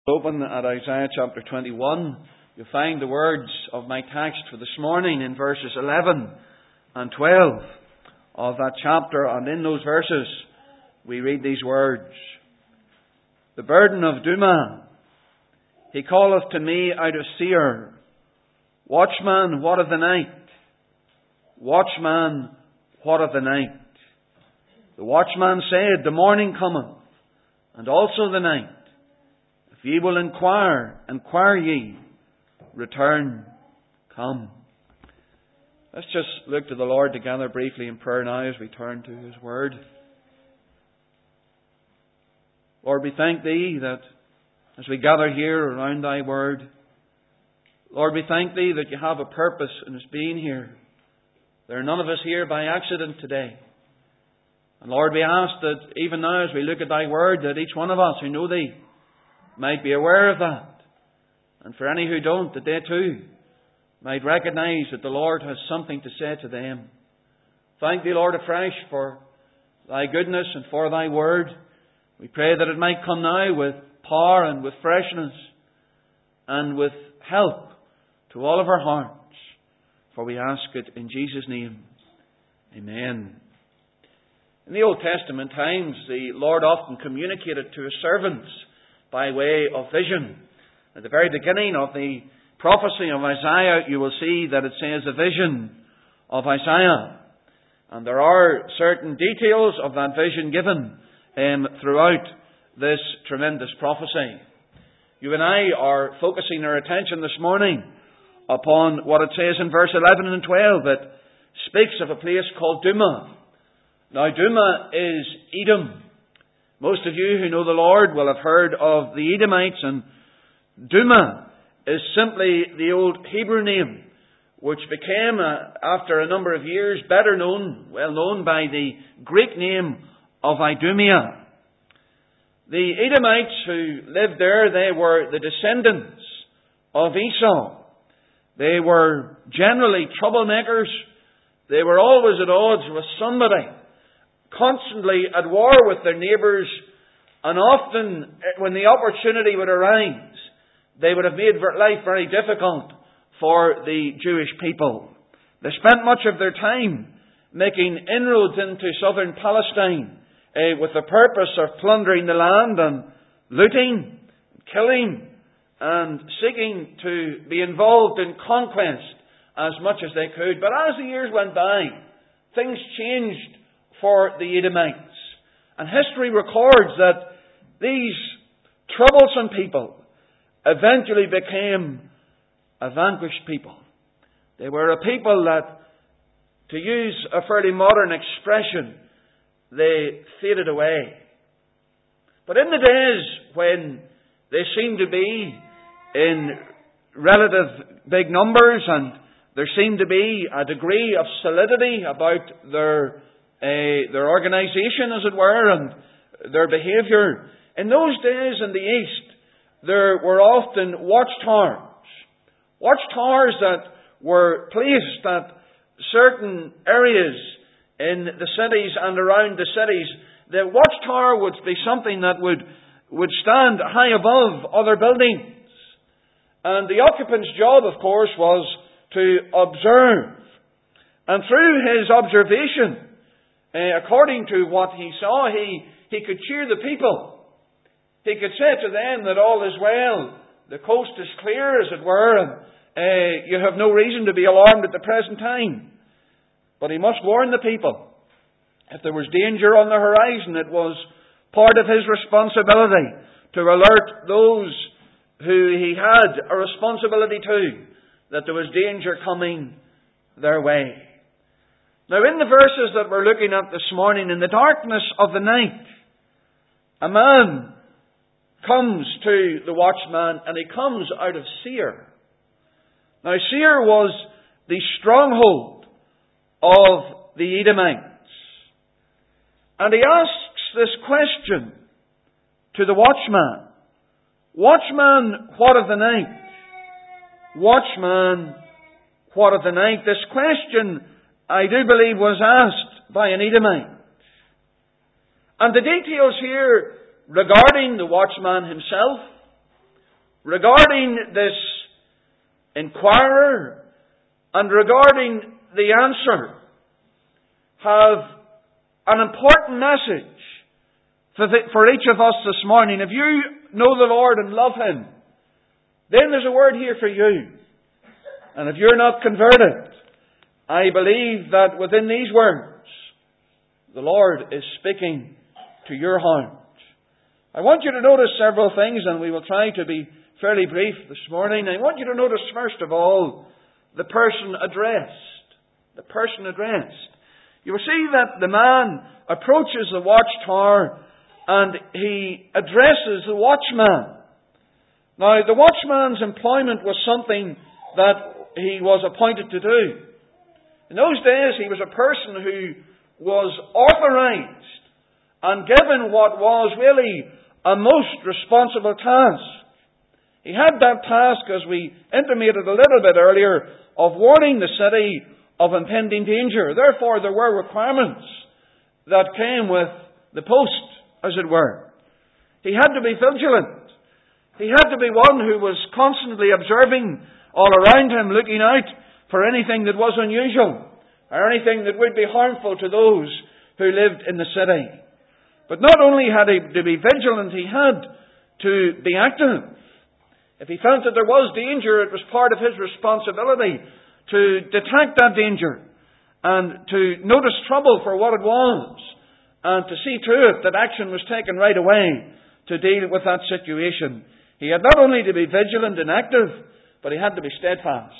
Open at Isaiah chapter 21, you'll find the words of my text for this morning in verses 11 and 12 of that chapter. And in those verses, we read these words. The burden of Duma, he calleth to me out of Seir. Watchman, what of the night? Watchman, what of the night? The watchman said, the morning cometh, and also the night. If ye will inquire ye, return, come. Let's just look to the Lord together briefly in prayer now as we turn to His Word. Lord, we thank Thee that as we gather here around Thy Word, Lord, we thank Thee that You have a purpose in us being here. There are none of us here by accident today. And Lord, we ask that even now as we look at Thy Word, that each one of us who know Thee might be aware of that. And for any who don't, that they too might recognize that the Lord has something to say to them. Thank Thee, Lord, afresh for Thy goodness and for Thy Word. We pray that it might come now with power and with freshness and with help to all of our hearts. For we ask it in Jesus' name. Amen. In the Old Testament times, the Lord often communicated to His servants by way of vision. At the very beginning of the prophecy of Isaiah, you will see that it says a vision of Isaiah. And there are certain details of that vision given throughout this tremendous prophecy. You and I are focusing our attention this morning upon what it says in verse 11 and 12. It speaks of a place called Duma. Now, Duma is Edom. Most of you who know the Lord will have heard of the Edomites, and Duma is simply the old Hebrew name, which became, after a number of years, well known by the Greek name of Idumea. The Edomites who lived there, they were the descendants of Esau. They were generally troublemakers. They were always at odds with somebody, constantly at war with their neighbours, and often when the opportunity would arise, they would have made life very difficult for the Jewish people. They spent much of their time making inroads into southern Palestine with the purpose of plundering the land and looting, killing, and seeking to be involved in conquest as much as they could. But as the years went by, things changed for the Edomites. And history records that these troublesome people eventually became a vanquished people. They were a people that, to use a fairly modern expression, they faded away. But in the days when they seemed to be in relative big numbers and there seemed to be a degree of solidity about their organisation, as it were, and their behaviour. In those days in the East, there were often watchtowers. Watchtowers that were placed at certain areas in the cities and around the cities. The watchtower would be something that would stand high above other buildings. And the occupant's job, of course, was to observe. And through his observation, according to what he saw, he could cheer the people. He could say to them that all is well. The coast is clear, as it were, and you have no reason to be alarmed at the present time. But he must warn the people. If there was danger on the horizon, it was part of his responsibility to alert those who he had a responsibility to, that there was danger coming their way. Now, in the verses that we're looking at this morning, in the darkness of the night, a man comes to the watchman, and he comes out of Seir. Now, Seir was the stronghold of the Edomites. And he asks this question to the watchman. Watchman, what of the night? Watchman, what of the night? This question, I do believe, was asked by an Edomite. And the details here regarding the watchman himself, regarding this inquirer and regarding the answer, have an important message for each of us this morning. If you know the Lord and love Him, then there's a word here for you. And if you're not converted, I believe that within these words, the Lord is speaking to your heart. I want you to notice several things, and we will try to be fairly brief this morning. I want you to notice, first of all, the person addressed. The person addressed. You will see that the man approaches the watchtower and he addresses the watchman. Now, the watchman's employment was something that he was appointed to do. In those days, he was a person who was authorized and given what was really a most responsible task. He had that task, as we intimated a little bit earlier, of warning the city of impending danger. Therefore, there were requirements that came with the post, as it were. He had to be vigilant. He had to be one who was constantly observing all around him, looking out for anything that was unusual, or anything that would be harmful to those who lived in the city. But not only had he to be vigilant, he had to be active. If he felt that there was danger, it was part of his responsibility to detect that danger and to notice trouble for what it was and to see to it that action was taken right away to deal with that situation. He had not only to be vigilant and active, but he had to be steadfast.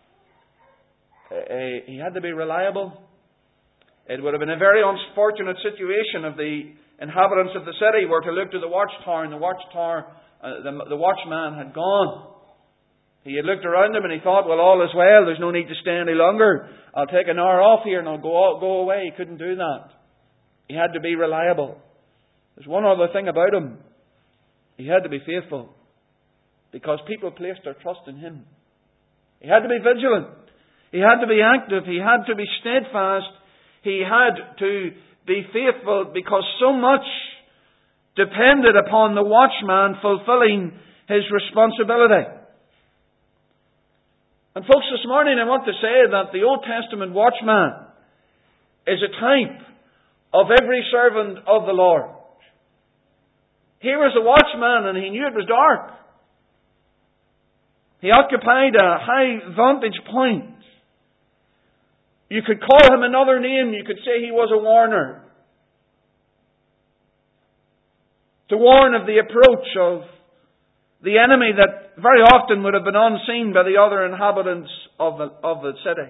He had to be reliable. It would have been a very unfortunate situation if the inhabitants of the city were to look to the watchtower and the watchman had gone. He had looked around him and he thought, well, all is well, there's no need to stay any longer. I'll take an hour off here and I'll go away. He couldn't do that. He had to be reliable. There's one other thing about him. He had to be faithful, because people placed their trust in him. He had to be vigilant. He had to be active. He had to be steadfast. He had to be faithful, because so much depended upon the watchman fulfilling his responsibility. And folks, this morning I want to say that the Old Testament watchman is a type of every servant of the Lord. Here was a watchman and he knew it was dark. He occupied a high vantage point. You could call him another name. You could say he was a warner. To warn of the approach of the enemy that very often would have been unseen by the other inhabitants of the city.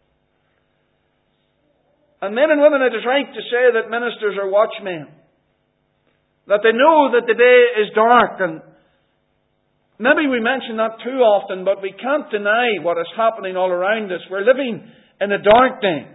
And men and women, it is right to say that ministers are watchmen. That they know that the day is dark. And maybe we mention that too often, but we can't deny what is happening all around us. We're living in a dark day.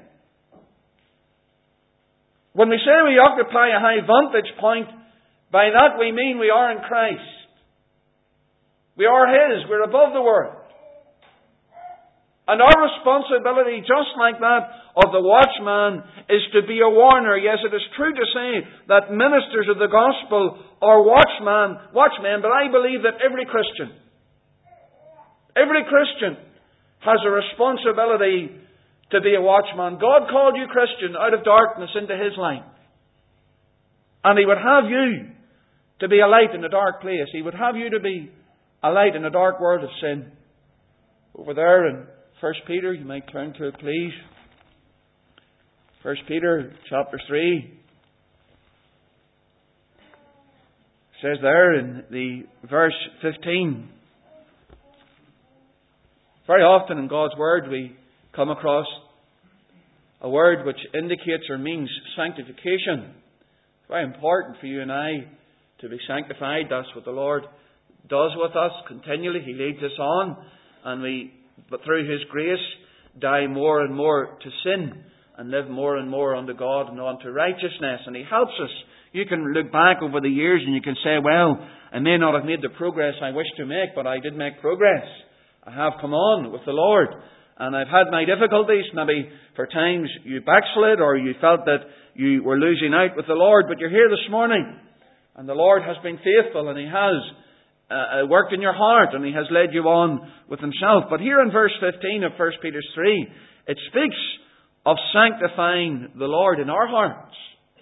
When we say we occupy a high vantage point, by that we mean we are in Christ. We are His. We're above the world. And our responsibility, just like that of the watchman, is to be a warner. Yes, it is true to say that ministers of the gospel are watchmen, but I believe that every Christian has a responsibility to be a watchman. God called you Christian out of darkness into His light. And He would have you to be a light in a dark place. He would have you to be a light in a dark world of sin. Over there in 1 Peter, you might turn to it, please. 1 Peter chapter 3. It says there in the verse 15. Very often in God's Word we come across a word which indicates or means sanctification. It's very important for you and I to be sanctified. That's what the Lord does with us continually. He leads us on, and but through His grace, die more and more to sin and live more and more unto God and unto righteousness. And He helps us. You can look back over the years and you can say, well, I may not have made the progress I wish to make, but I did make progress. I have come on with the Lord. And I've had my difficulties. Maybe for times you backslid or you felt that you were losing out with the Lord. But you're here this morning. And the Lord has been faithful, and He has worked in your heart and He has led you on with Himself. But here in verse 15 of 1 Peter 3, it speaks of sanctifying the Lord in our hearts.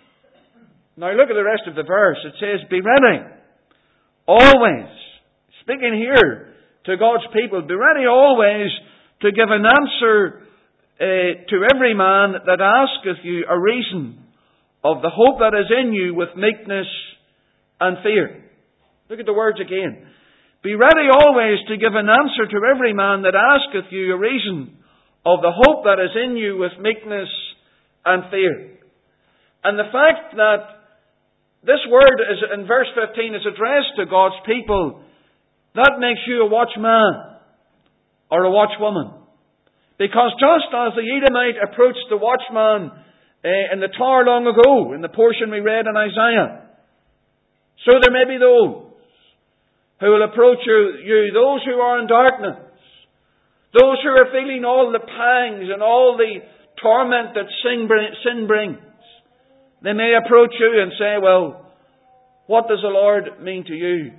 Now look at the rest of the verse. It says, be ready, always. Speaking here to God's people, be ready always to give an answer to every man that asketh you a reason of the hope that is in you with meekness and fear. Look at the words again. Be ready always to give an answer to every man that asketh you a reason of the hope that is in you with meekness and fear. And the fact that this word is, in verse 15 is addressed to God's people, that makes you a watchman or a watchwoman. Because just as the Edomite approached the watchman in the tower long ago, in the portion we read in Isaiah, so there may be those who will approach you, those who are in darkness, those who are feeling all the pangs and all the torment that sin brings. They may approach you and say, well, what does the Lord mean to you?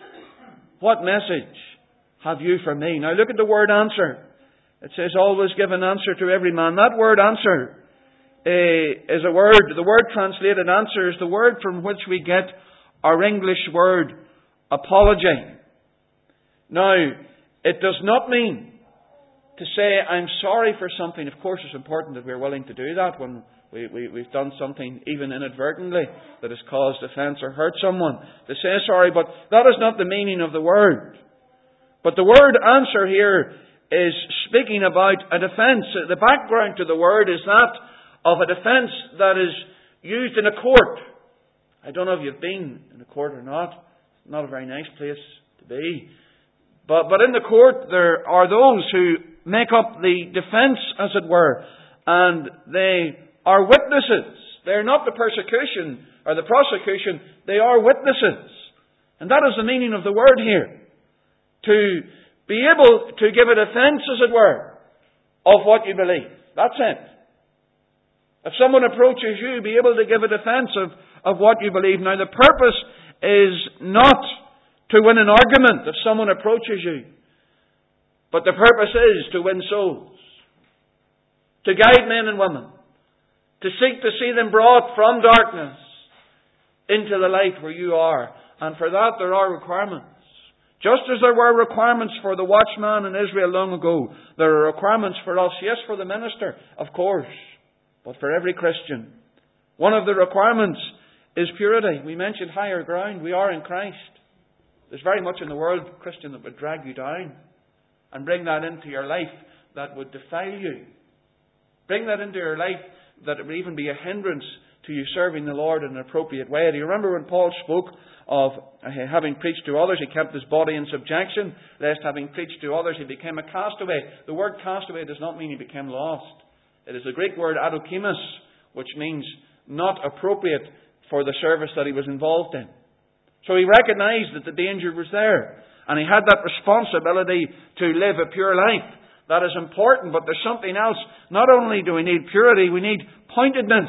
What message have you for me? Now look at the word answer. It says, always give an answer to every man. That word answer is a word, the word translated answer is the word from which we get our English word apology. Now, it does not mean to say, I'm sorry for something. Of course, it's important that we're willing to do that when we've done something, even inadvertently, that has caused offence or hurt someone. To say sorry, but that is not the meaning of the word. But the word answer here is speaking about a defence. The background to the word is that of a defence that is used in a court. I don't know if you've been in a court or not. Not a very nice place to be. But in the court there are those who make up the defence, as it were. And they are witnesses. They're not the persecution or the prosecution. They are witnesses. And that is the meaning of the word here. To be able to give a defence, as it were, of what you believe. That's it. If someone approaches you, be able to give a defence of what you believe. Now, the purpose is not to win an argument if someone approaches you. But the purpose is to win souls. To guide men and women. To seek to see them brought from darkness into the light where you are. And for that there are requirements. Just as there were requirements for the watchman in Israel long ago, there are requirements for us. Yes, for the minister, of course. But for every Christian. One of the requirements is purity. We mentioned higher ground. We are in Christ. There's very much in the world, Christian, that would drag you down and bring that into your life that would defile you. Bring that into your life that it would even be a hindrance to you serving the Lord in an appropriate way. Do you remember when Paul spoke of having preached to others, he kept his body in subjection, lest having preached to others he became a castaway. The word castaway does not mean he became lost. It is the Greek word adokimus, which means not appropriate for the service that he was involved in. So he recognized that the danger was there. And he had that responsibility to live a pure life. That is important, but there's something else. Not only do we need purity, we need pointedness.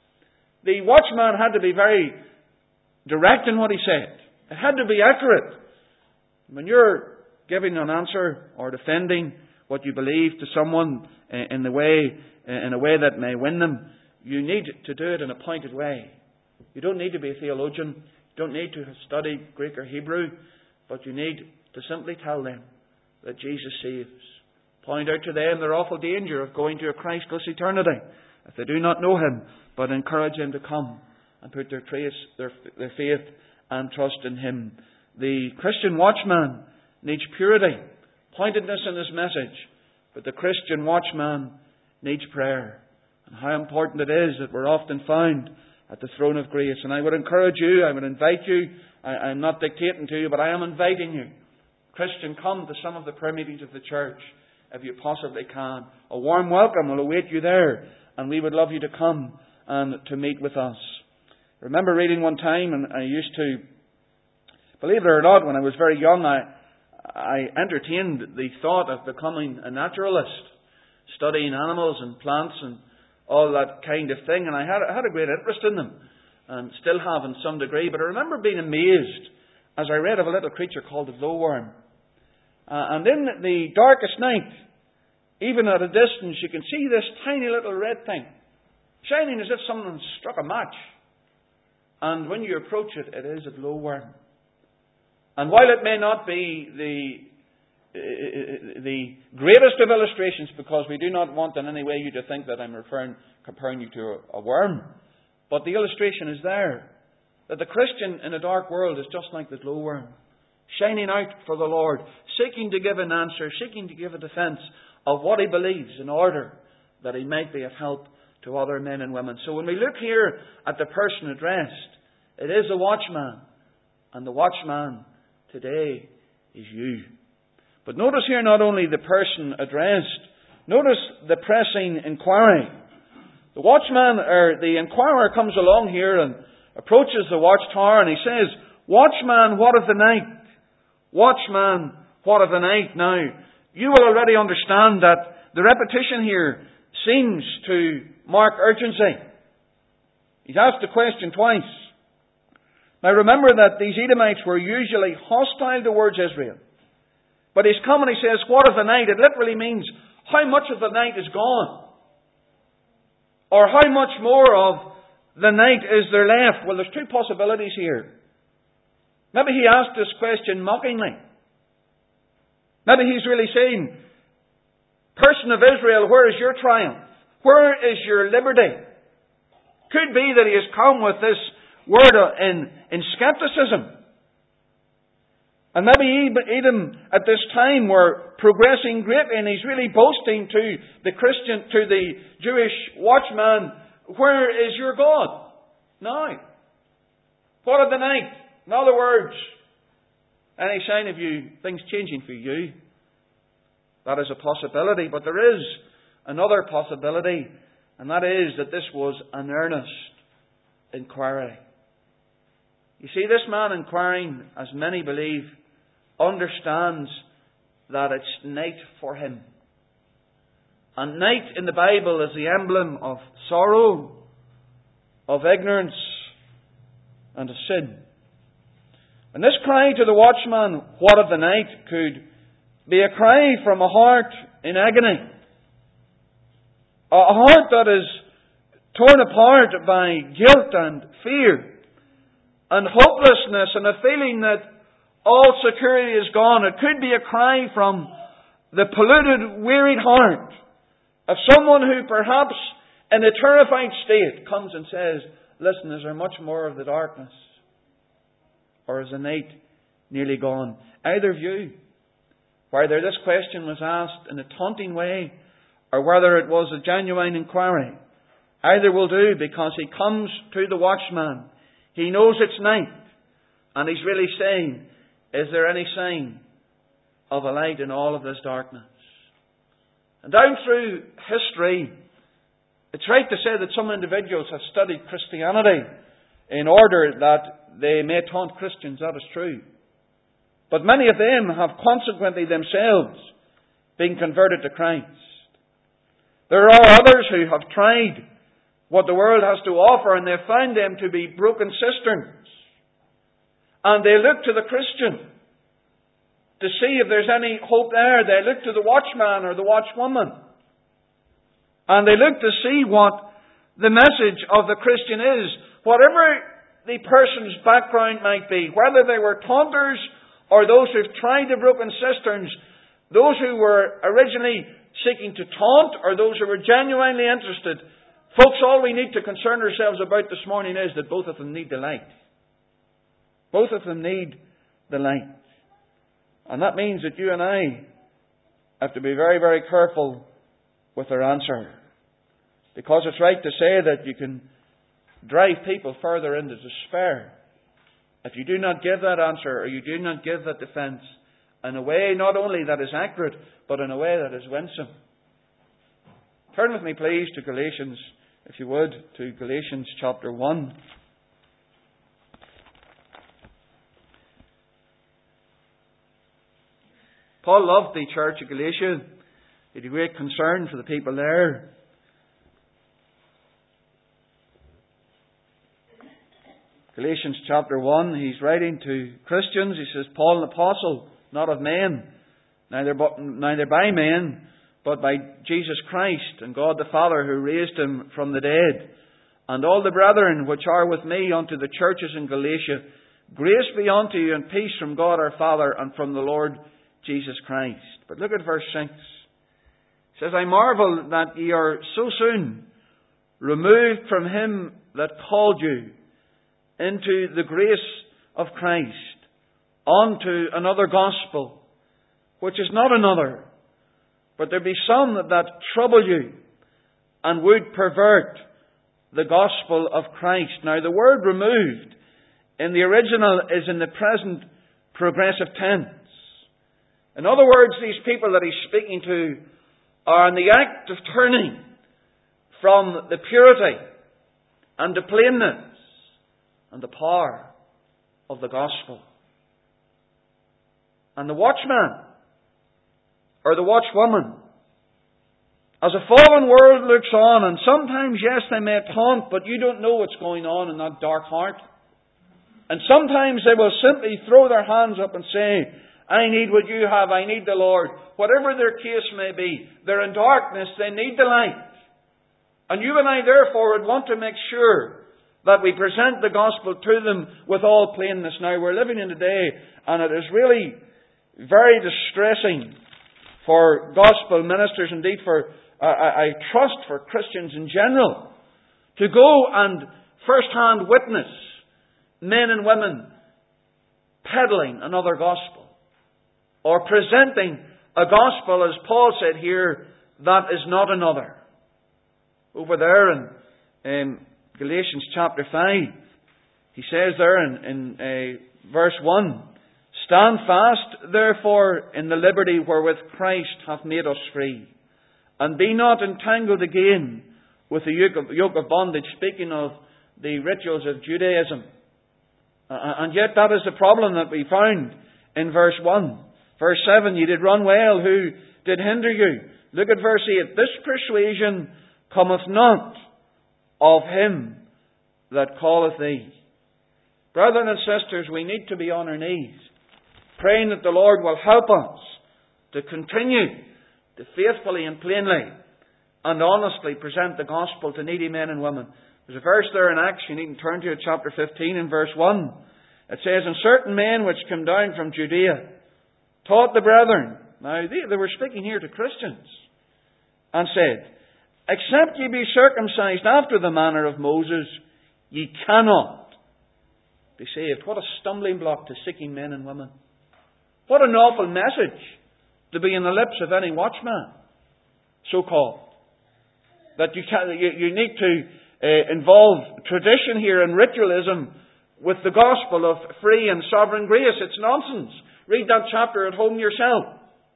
The watchman had to be very direct in what he said. It had to be accurate. When you're giving an answer or defending what you believe to someone in a way that may win them, you need to do it in a pointed way. You don't need to be a theologian. You don't need to have studied Greek or Hebrew. But you need to simply tell them that Jesus saves. Point out to them their awful danger of going to a Christless eternity if they do not know Him, but encourage them to come and put their faith and trust in Him. The Christian watchman needs purity, pointedness in his message, but the Christian watchman needs prayer. And how important it is that we're often found at the throne of grace. And I would encourage you, I would invite you, I'm not dictating to you, but I am inviting you. Christian, come to some of the prayer meetings of the church if you possibly can. A warm welcome will await you there, and we would love you to come and to meet with us. I remember reading one time, and I used to, believe it or not, when I was very young, I entertained the thought of becoming a naturalist, studying animals and plants and all that kind of thing, and I had a great interest in them, and still have in some degree. But I remember being amazed as I read of a little creature called a glowworm. And in the darkest night, even at a distance, you can see this tiny little red thing, shining as if someone struck a match. And when you approach it, it is a glowworm. And while it may not be the greatest of illustrations, because we do not want in any way you to think that I'm comparing you to a worm, but the illustration is there, that the Christian in a dark world is just like the glowworm, shining out for the Lord, seeking to give an answer, seeking to give a defence of what he believes in order that he might be of help to other men and women. So when we look here at the person addressed, it is a watchman, and the watchman today is you. But notice here not only the person addressed, notice the pressing inquiry. The watchman, or the inquirer, comes along here and approaches the watchtower and he says, "Watchman, what of the night? Watchman, what of the night?" Now, you will already understand that the repetition here seems to mark urgency. He's asked the question twice. Now remember that these Edomites were usually hostile towards Israel. But he's come and he says, "What of the night?" It literally means, how much of the night is gone? Or how much more of the night is there left? Well, there's two possibilities here. Maybe he asked this question mockingly. Maybe he's really saying, "Person of Israel, where is your triumph? Where is your liberty?" Could be that he has come with this word in skepticism. And maybe Edom at this time were progressing greatly, and he's really boasting to the Jewish watchman, "Where is your God now? What of the night?" In other words, any sign of things changing for you? That is a possibility, but there is another possibility, and that is that this was an earnest inquiry. You see, this man inquiring, as many believe, understands that it's night for him. And night in the Bible is the emblem of sorrow, of ignorance, and of sin. And this cry to the watchman, "What of the night?" could be a cry from a heart in agony. A heart that is torn apart by guilt and fear and hopelessness and a feeling that all security is gone. It could be a cry from the polluted, wearied heart of someone who perhaps in a terrified state comes and says, "Listen, is there much more of the darkness? Or is the night nearly gone?" Either view, whether this question was asked in a taunting way or whether it was a genuine inquiry, either will do, because he comes to the watchman. He knows it's night, and he's really saying, "Is there any sign of a light in all of this darkness?" And down through history, it's right to say that some individuals have studied Christianity in order that they may taunt Christians. That is true. But many of them have consequently themselves been converted to Christ. There are others who have tried what the world has to offer, and they found them to be broken cisterns. And they look to the Christian to see if there's any hope there. They look to the watchman or the watchwoman. And they look to see what the message of the Christian is. Whatever the person's background might be, whether they were taunters or those who've tried the broken cisterns, those who were originally seeking to taunt or those who were genuinely interested, folks, all we need to concern ourselves about this morning is that both of them need the light. Both of them need the light. And that means that you and I have to be very, very careful with our answer. Because it's right to say that you can drive people further into despair if you do not give that answer or you do not give that defence in a way not only that is accurate, but in a way that is winsome. Turn with me, please, to Galatians, if you would, to Galatians chapter 1. Paul loved the church of Galatia. He had a great concern for the people there. Galatians chapter 1, he's writing to Christians. He says, Paul, an apostle, not of men, neither by men, but by Jesus Christ and God the Father, who raised him from the dead, and all the brethren which are with me unto the churches in Galatia, grace be unto you and peace from God our Father and from the Lord Jesus Christ. But look at verse 6. It says, I marvel that ye are so soon removed from him that called you into the grace of Christ, unto another gospel, which is not another, but there be some that trouble you, and would pervert the gospel of Christ. Now the word removed in the original is in the present progressive tense. In other words, these people that he's speaking to are in the act of turning from the purity and the plainness and the power of the gospel. And the watchman, or the watchwoman, as a fallen world looks on, and sometimes, yes, they may taunt, but you don't know what's going on in that dark heart. And sometimes they will simply throw their hands up and say, I need what you have, I need the Lord. Whatever their case may be, they're in darkness, they need the light. And you and I, therefore, would want to make sure that we present the gospel to them with all plainness. Now, we're living in a day, and it is really very distressing for gospel ministers, indeed for, I trust, for Christians in general, to go and first-hand witness men and women peddling another gospel, or presenting a gospel, as Paul said here, that is not another. Over there in Galatians chapter 5, he says there in verse 1, Stand fast, therefore, in the liberty wherewith Christ hath made us free, and be not entangled again with the yoke of bondage, speaking of the rituals of Judaism. And yet that is the problem that we found in verse 1. Verse 7, Ye did run well, who did hinder you? Look at verse 8. This persuasion cometh not of him that calleth thee. Brethren and sisters, we need to be on our knees, praying that the Lord will help us to continue to faithfully and plainly and honestly present the gospel to needy men and women. There's a verse there in Acts, you need to turn to it, chapter 15 and verse 1. It says, And certain men which came down from Judea taught the brethren. Now, they were speaking here to Christians, and said, Except ye be circumcised after the manner of Moses, ye cannot be saved. What a stumbling block to seeking men and women. What an awful message to be in the lips of any watchman, so-called. That you need to involve tradition here and ritualism with the gospel of free and sovereign grace. It's nonsense. Read that chapter at home yourself.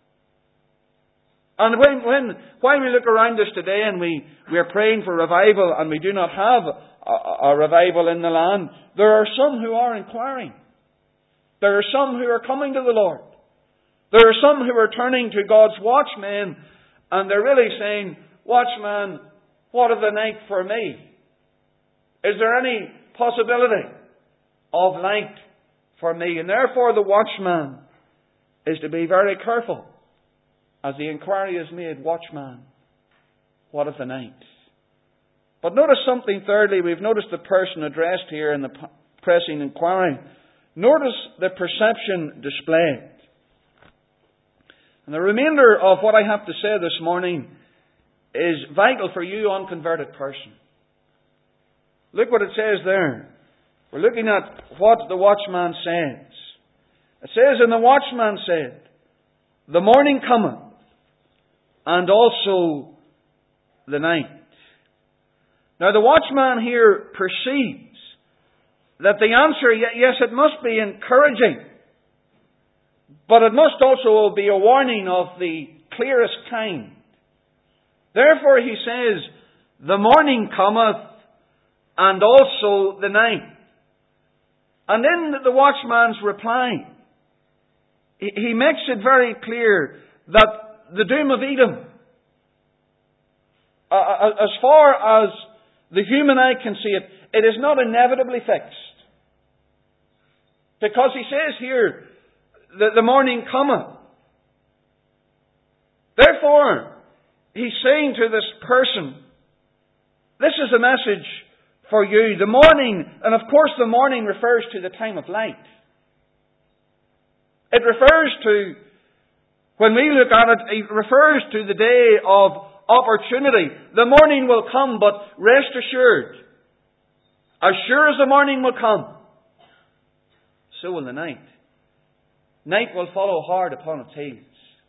And while we look around us today and we are praying for revival and we do not have a revival in the land, there are some who are inquiring. There are some who are coming to the Lord. There are some who are turning to God's watchmen and they're really saying, Watchman, what of the night for me? Is there any possibility of light for me? And therefore the watchman is to be very careful. As the inquiry is made, Watchman, what of the night? But notice something thirdly. We've noticed the person addressed here in the pressing inquiry. Notice the perception displayed. And the remainder of what I have to say this morning is vital for you, unconverted person. Look what it says there. We're looking at what the watchman says. It says, And the watchman said, The morning cometh, and also the night. Now the watchman here perceives that the answer, yes, it must be encouraging, but it must also be a warning of the clearest kind. Therefore he says, The morning cometh, and also the night. And in the watchman's reply, he makes it very clear that the doom of Edom, as far as the human eye can see it, it is not inevitably fixed. Because he says here that the morning cometh. Therefore, he's saying to this person, this is a message for you. The morning, and of course the morning refers to the time of light. It refers to, when we look at it, it refers to the day of opportunity. The morning will come, but rest assured, as sure as the morning will come, so will the night. Night will follow hard upon its heels.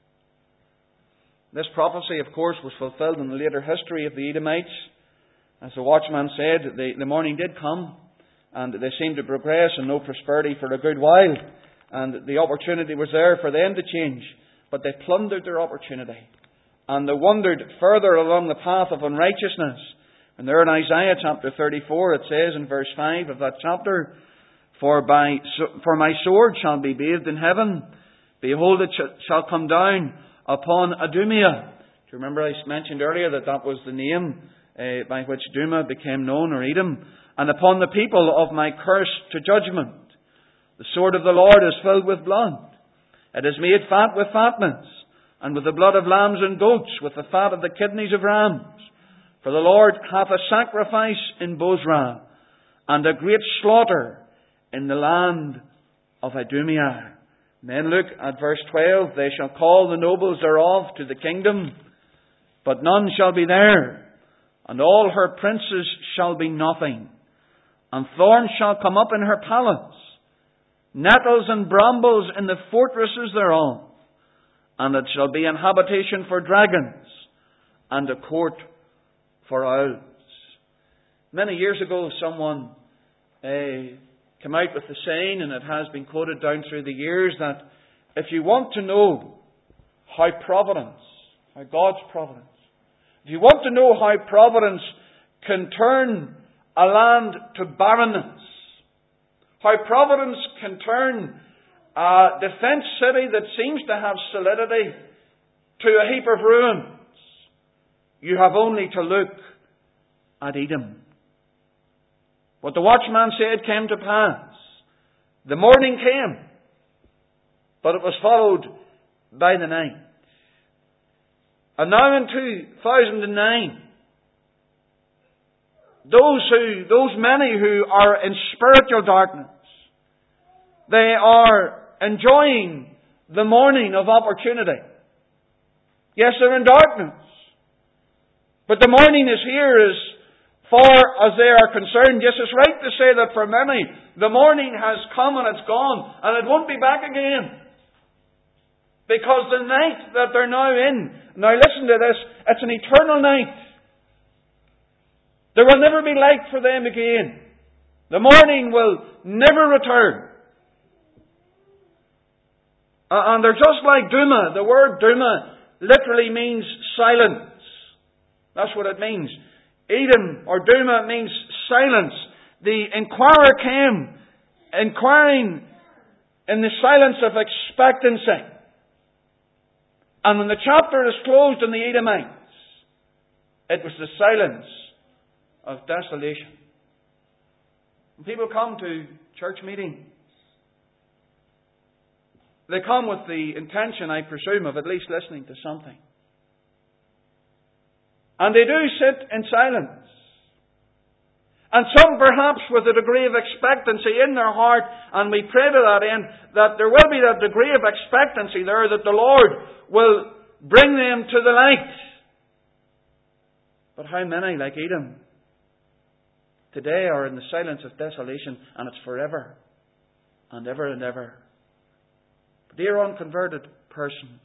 This prophecy, of course, was fulfilled in the later history of the Edomites. As the watchman said, the morning did come, and they seemed to progress in no prosperity for a good while, and the opportunity was there for them to change, but they plundered their opportunity, and they wandered further along the path of unrighteousness. And there in Isaiah chapter 34, it says in verse 5 of that chapter, For my sword shall be bathed in heaven, behold, it shall come down upon Idumea. Do you remember I mentioned earlier that was the name by which Duma became known, or Edom? And upon the people of my curse to judgment. The sword of the Lord is filled with blood. It is made fat with fatness, and with the blood of lambs and goats, with the fat of the kidneys of rams. For the Lord hath a sacrifice in Bozrah, and a great slaughter in the land of Idumea. Then look at verse 12. They shall call the nobles thereof to the kingdom, but none shall be there. And all her princes shall be nothing. And thorns shall come up in her palace, nettles and brambles in the fortresses thereof. And it shall be an habitation for dragons, and a court for owls. Many years ago, someone came out with the saying, and it has been quoted down through the years, that if you want to know how God's providence, if you want to know how providence can turn a land to barrenness, how providence can turn a defence city that seems to have solidity to a heap of ruins, you have only to look at Edom. What the watchman said came to pass. The morning came, but it was followed by the night. And now in 2009, those many who are in spiritual darkness, they are enjoying the morning of opportunity. Yes, they're in darkness, but the morning is here as far as they are concerned. Yes, it's right to say that for many, the morning has come and it's gone, and it won't be back again. Because the night that they're now in, now listen to this, it's an eternal night. There will never be light for them again. The morning will never return. And they're just like Duma. The word Duma literally means silence. That's what it means. Edom or Duma means silence. The inquirer came, inquiring in the silence of expectancy. And when the chapter is closed on the Edomites, it was the silence of desolation. When people come to church meetings, they come with the intention, I presume, of at least listening to something. And they do sit in silence. And some perhaps with a degree of expectancy in their heart, and we pray to that end, that there will be that degree of expectancy there that the Lord will bring them to the light. But how many, like Edom, today are in the silence of desolation, and it's forever and ever and ever. But dear unconverted person,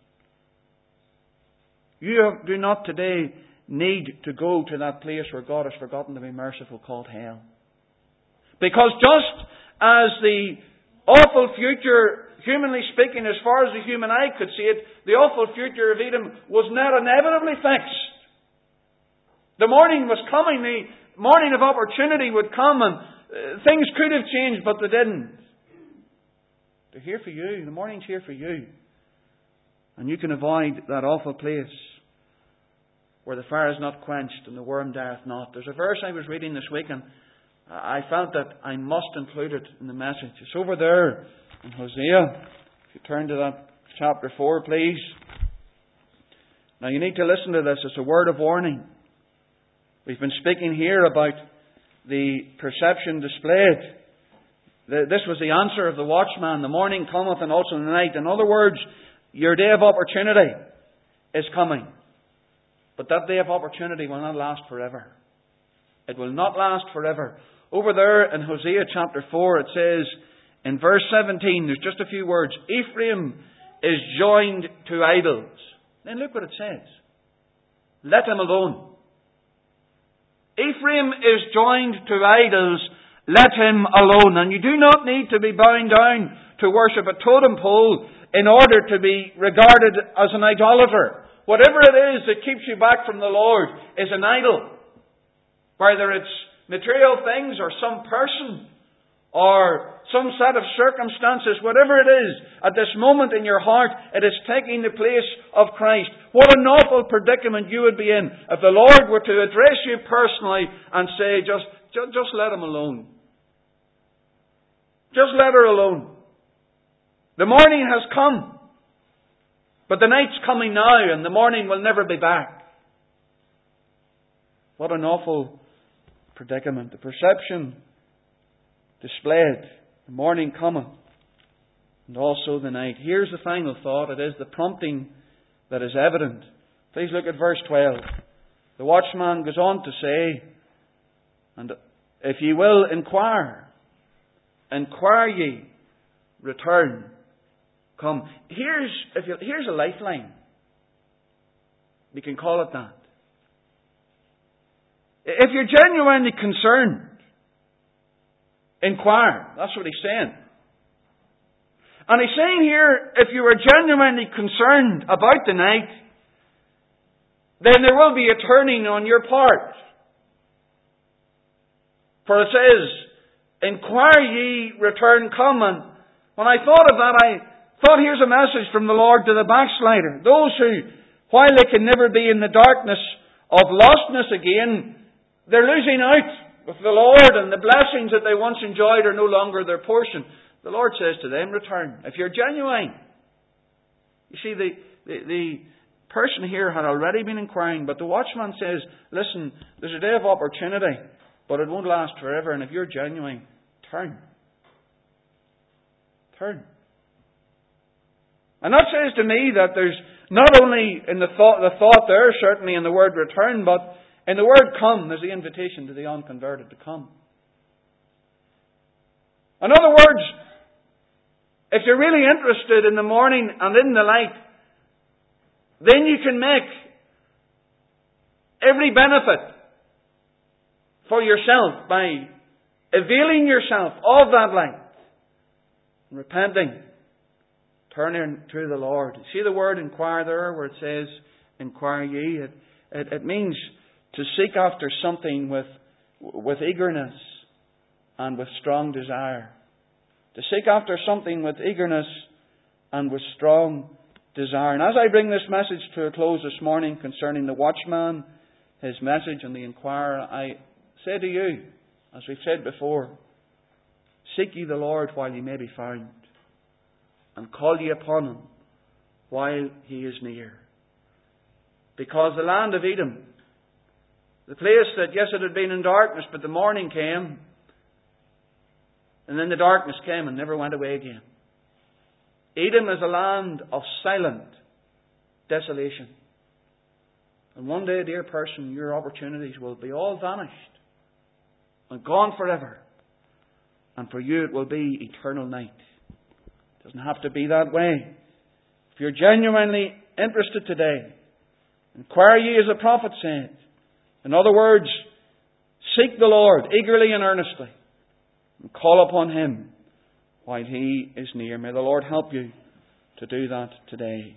you do not today need to go to that place where God has forgotten to be merciful, called hell. Because just as the awful future, humanly speaking, as far as the human eye could see it, the awful future of Edom was not inevitably fixed. The morning was coming, the morning of opportunity would come, and things could have changed, but they didn't. They're here for you. The morning's here for you. And you can avoid that awful place where the fire is not quenched and the worm dieth not. There's a verse I was reading this week, and I felt that I must include it in the message. It's over there in Hosea. If you turn to that chapter 4, please. Now you need to listen to this. It's a word of warning. We've been speaking here about the perception displayed. This was the answer of the watchman. The morning cometh and also the night. In other words, your day of opportunity is coming. But that day of opportunity will not last forever. It will not last forever. Over there in Hosea chapter 4, it says in verse 17, there's just a few words. Ephraim is joined to idols. Then look what it says. Let him alone. Ephraim is joined to idols. Let him alone. And you do not need to be bowing down to worship a totem pole in order to be regarded as an idolater. Whatever it is that keeps you back from the Lord is an idol. Whether it's material things or some person or some set of circumstances, whatever it is, at this moment in your heart, it is taking the place of Christ. What an awful predicament you would be in if the Lord were to address you personally and say, just let him alone. Just let her alone. The morning has come, but the night's coming now, and the morning will never be back. What an awful predicament. The perception displayed. The morning cometh, and also the night. Here's the final thought. It is the prompting that is evident. Please look at verse 12. The watchman goes on to say, and if ye will inquire ye, return, come. Here's a lifeline. We can call it that. If you're genuinely concerned, inquire. That's what he's saying. And he's saying here, if you are genuinely concerned about the night, then there will be a turning on your part. For it says, inquire ye, return, come. And when I thought of that, I thought here's a message from the Lord to the backslider. Those who, while they can never be in the darkness of lostness again, they're losing out with the Lord, and the blessings that they once enjoyed are no longer their portion. The Lord says to them, return. If you're genuine. You see, the person here had already been inquiring, but the watchman says, listen, there's a day of opportunity, but it won't last forever, and if you're genuine, turn. Turn. And that says to me that there's not only in the thought there, certainly in the word return, but in the word come, there's the invitation to the unconverted to come. In other words, if you're really interested in the morning and in the light, then you can make every benefit for yourself by availing yourself of that light, repenting, turning to the Lord. See the word inquire there where it says, inquire ye. It means to seek after something with eagerness and with strong desire. To seek after something with eagerness and with strong desire. And as I bring this message to a close this morning concerning the watchman, his message and the inquirer, I say to you, as we've said before, seek ye the Lord while ye may be found, and call ye upon him while he is near. Because the land of Edom, the place that, yes, it had been in darkness, but the morning came, and then the darkness came and never went away again. Edom is a land of silent desolation. And one day, dear person, your opportunities will be all vanished and gone forever. And for you it will be eternal night. It doesn't have to be that way. If you're genuinely interested today, inquire ye as the prophet said. In other words, seek the Lord eagerly and earnestly, and call upon him while he is near. May the Lord help you to do that today.